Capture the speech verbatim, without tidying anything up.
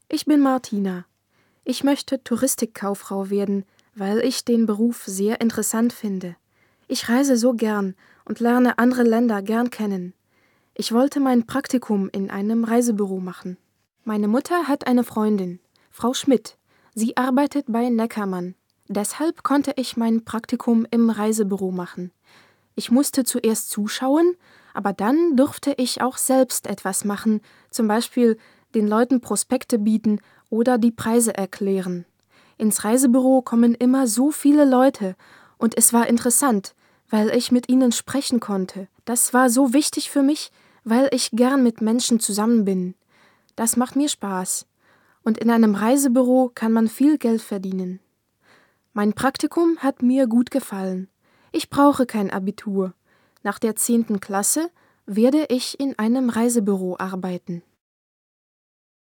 Ich bin Martina. Ich möchte Touristikkauffrau werden, weil ich den Beruf sehr interessant finde. Ich reise so gern und lerne andere Länder gern kennen. Ich wollte mein Praktikum in einem Reisebüro machen. Meine Mutter hat eine Freundin, Frau Schmidt. Sie arbeitet bei Neckermann. Deshalb konnte ich mein Praktikum im Reisebüro machen. Ich musste zuerst zuschauen, aber dann durfte ich auch selbst etwas machen, zum Beispiel den Leuten Prospekte bieten oder die Preise erklären. Ins Reisebüro kommen immer so viele Leute und es war interessant, weil ich mit ihnen sprechen konnte. Das war so wichtig für mich, weil ich gern mit Menschen zusammen bin. Das macht mir Spaß. Und in einem Reisebüro kann man viel Geld verdienen. Mein Praktikum hat mir gut gefallen. Ich brauche kein Abitur. Nach der zehnten Klasse werde ich in einem Reisebüro arbeiten.